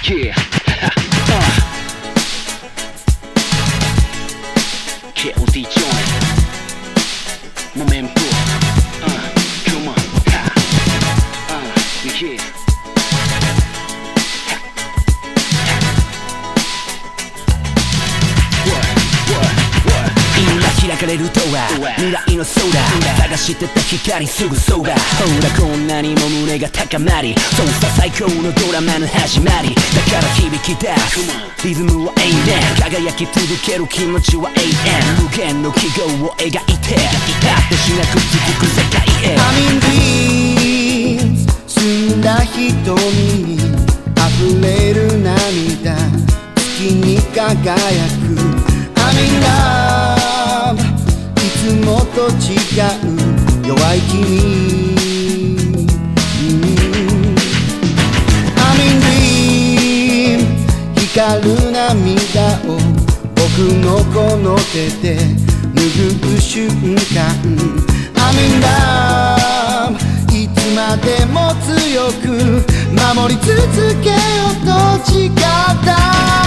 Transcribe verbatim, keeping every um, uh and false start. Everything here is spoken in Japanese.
Yeah. uh. K O D joint. Momento. Uh, come on. Ha. Uh, yeah.開かれるドア、未来の空探してた光すぐそば。ほらこんなにも胸が高まり、そうさ最高のドラマの始まり。だから響き出すリズムは永遠、輝き続ける気持ちは永遠。無限の記号を描いて果てしなく続く世界へ。 I'm in dreams 澄んだ瞳に溢れる涙、月に輝く I'm in love いつもと違う弱い君、mm. I'm in dream 光る涙を僕のこの手で拭う瞬間 I'm in love いつまでも強く守り続けようと誓った